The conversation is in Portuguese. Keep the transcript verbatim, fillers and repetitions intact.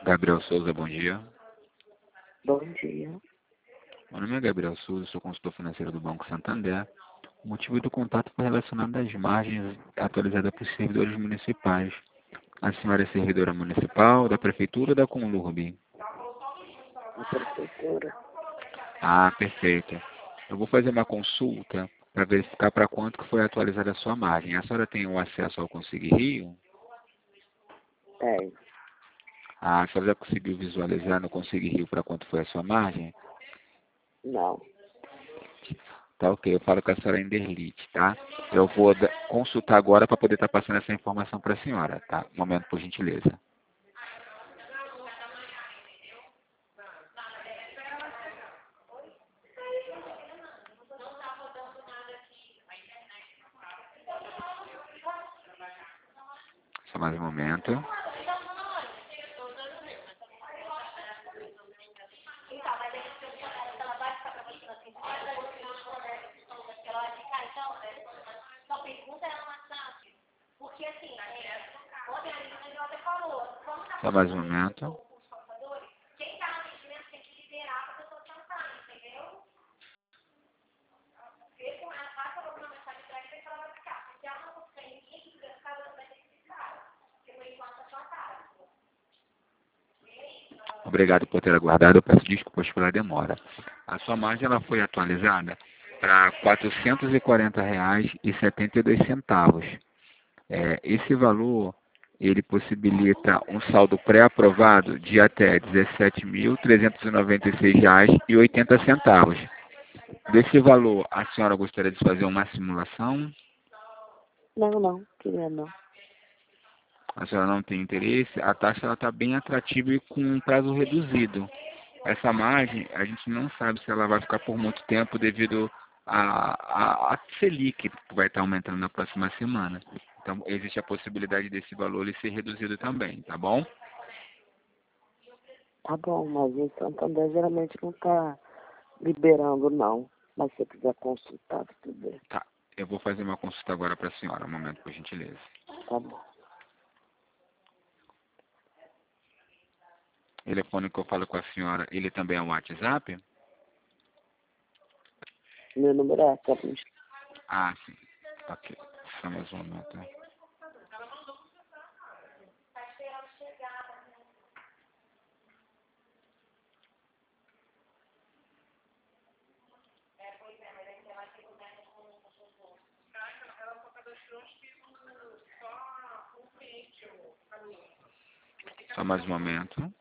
Gabriel Souza, bom dia. Bom dia. Meu nome é Gabriel Souza, sou consultor financeiro do Banco Santander. O motivo do contato foi relacionado às margens atualizadas para os servidores municipais. A senhora é servidora municipal, da Prefeitura ou da Conlurb? A prefeitura. Ah, perfeito. Eu vou fazer uma consulta para verificar para quanto que foi atualizada a sua margem. A senhora tem o acesso ao Conseguir Rio? Tem. Ah, a senhora já conseguiu visualizar no Conseguir Rio para quanto foi a sua margem? Não. Tá ok, eu falo com a senhora Enderlite, tá? Eu vou da- consultar agora para poder estar passando essa informação para a senhora, tá? Um momento, por gentileza. Só mais um momento. Só mais um momento. Obrigado por ter aguardado. Eu peço desculpas pela demora. A sua margem ela foi atualizada para quatrocentos e quarenta reais e setenta e dois centavos. É, esse valor ele possibilita um saldo pré-aprovado de até dezessete mil trezentos e noventa e seis reais e oitenta centavos. Desse valor, a senhora gostaria de fazer uma simulação? Não, não. Queria não. A senhora não tem interesse? A taxa está bem atrativa e com um prazo reduzido. Essa margem, a gente não sabe se ela vai ficar por muito tempo devido a, a, a Selic, que vai estar aumentando na próxima semana. Então, existe a possibilidade desse valor ele ser reduzido também, tá bom? Tá bom, mas em Santander geralmente não tá liberando, não. Mas se você quiser consultar, tudo bem. Tá. Eu vou fazer uma consulta agora para a senhora, um momento, por gentileza. Tá bom. O telefone que eu falo com a senhora, ele também é um WhatsApp? Meu número é essa. Ah, sim. Ok. Só mais um momento. Né? Só mais um momento.